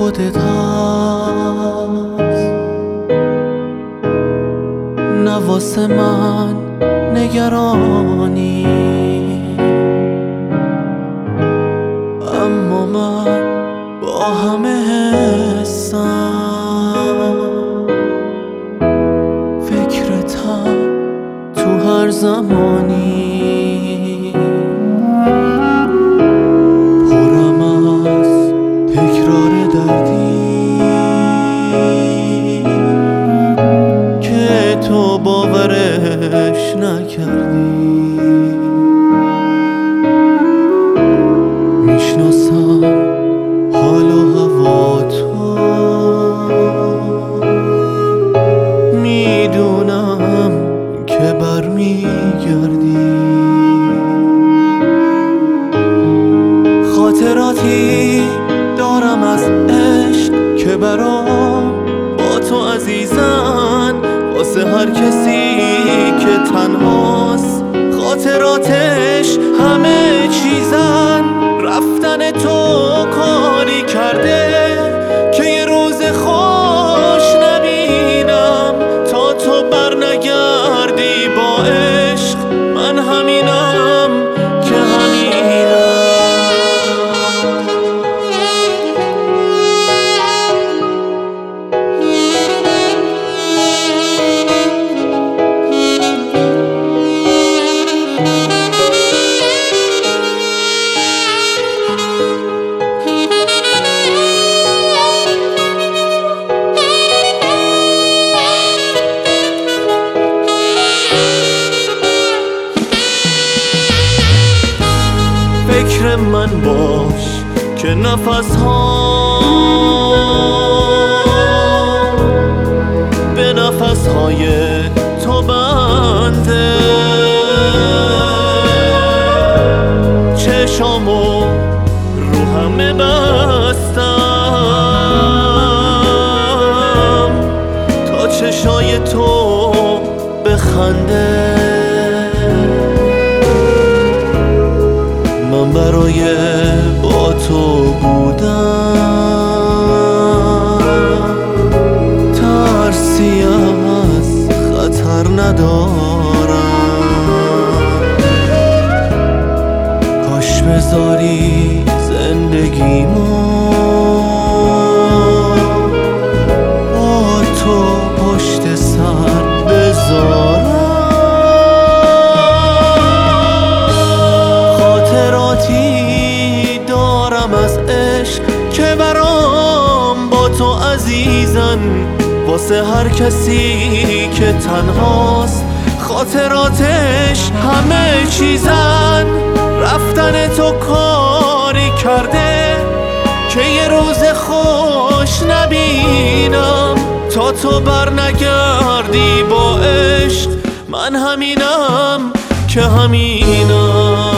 خودت هست، نه واسه من نگرانی، اما من با همه حسم فکرتم تو هر زمانی. پرم از تکرار دردی که تو باورش نکردی. میشناسم حال و هوا تو، میدونم که برمیگردی. خاطراتی دارم از عشق که برام با تو عزیزن، واسه هر کسی که تنهاست خاطراتش همه چیزن. رفتن تو کاری کرده که یه روز خوش نبینم، تا تو برنگردی با عشق. من همینم که همینم. فکر من باش که نفس ها به نفس های تو بنده. چشامو رو همه بستم تا چشای تو بخنده. من برای با تو بودم، ترسی از خطر ندارم. کاش بذاری زندگیمو با تو پشت سر بذارم. دارم از عشق که برام با تو عزیزن، واسه هر کسی که تنهاست خاطراتش همه چیزن. رفتن تو کاری کرده که یه روز خوش نبینم، تا تو برنگردی با عشق. من همینم که همینم.